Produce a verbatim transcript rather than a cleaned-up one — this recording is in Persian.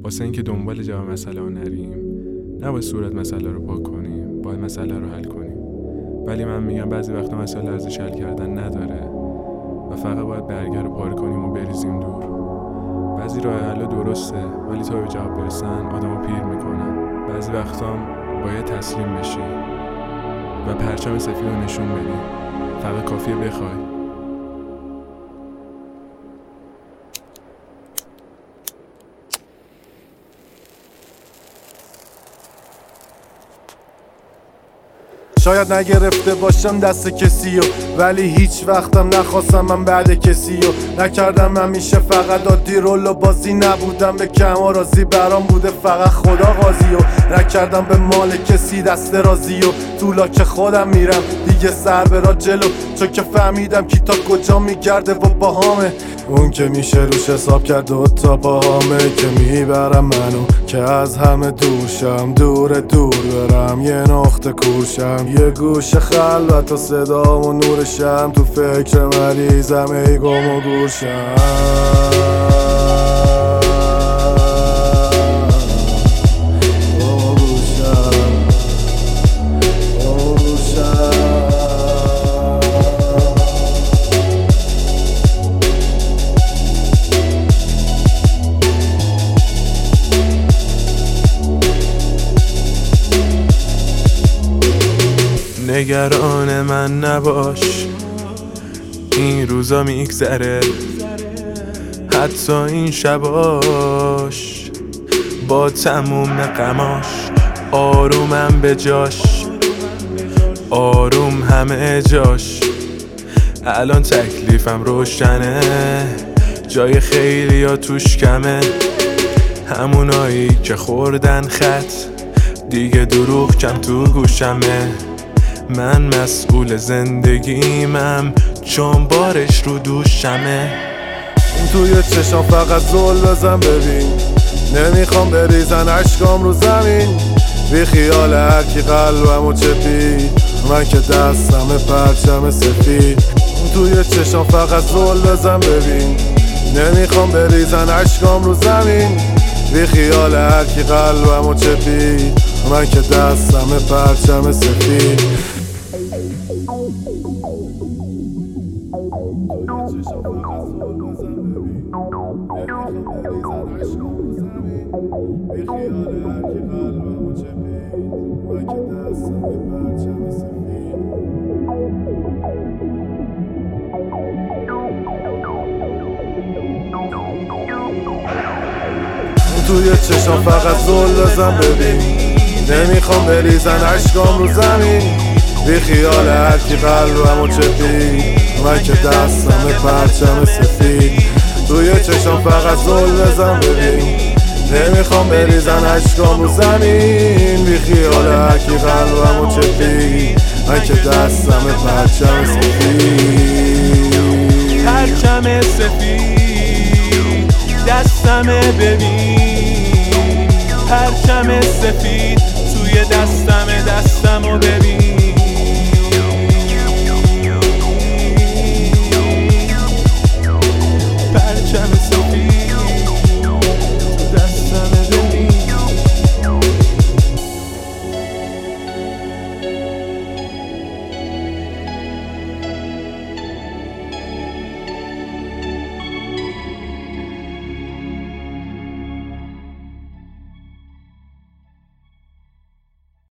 واسه اینکه دنبال جواب مسئله ها نریم نباید صورت مسئله رو پاک کنیم، باید مسئله رو حل کنیم. ولی من میگم بعضی وقتا مسئله ارزش حل کردن نداره و فقط باید برگر رو پاره کنیم و بریزیم دور. بعضی راه حل درسته ولی تا به جواب برسن آدمو پیر میکنن. بعضی وقتا باید تسلیم بشی و پرچم سفید رو نشون بدی، فقط کافیه بخوای. شاید نگرفته باشم دست کسی و ولی هیچ وقتم نخواستم من بعد کسی و نکردم همیشه فقط عادی رول و بازی نبودم به کما راضی برام بوده فقط خدا قاضی و نکردم به مال کسی دست رازی و طولا که خودم میرم دیگه سر برا جلو چون که فهمیدم کی تا کجا میگرده و باهامه اون که میشه روش حساب کرد و تا باهامه که میبرم منو که از همه دوشم دور دور برم یه نقطه کورشم یه گوش خلوت و صدام و نورشم تو فکر مریضم ای گم و گوشم نگران من نباش این روزا میگذره حتی این شباش با تموم غماش آرومم به جاش آروم همه جاش الان تکلیفم روشنه جای خیلی ها توش کمه همونایی که خوردن خط دیگه دروغ کم تو گوشمه من مسئول زندگیمم چون بارش رو دوشمه توی چشم فقط زل بزن ببین نمیخوام بریزن عشقام رو زمین بی خیال هرکی قلبم و چپید من که دستم پرچم سفید توی چشم فقط زل بزن ببین نمیخوام بریزن عشقام رو زمین بی خیال هرکی قلبم و چپید من که دستم پرچم سفید توی چشم فقط زل بزن ببین نمیخوام بریزن عشقام رو زمین بی خیال هرکی قلبم و چپید من که دستم پرچم سفید توی چشم فقط زل بزن ببین نمیخوام بریزن عشقام رو زمین بی خیال هرکی قلبم و چپید من که دستم پرچم سفید پرچم سفید دستم ببین پرچم سفید توی دستم دستمو ببین پرچم سفید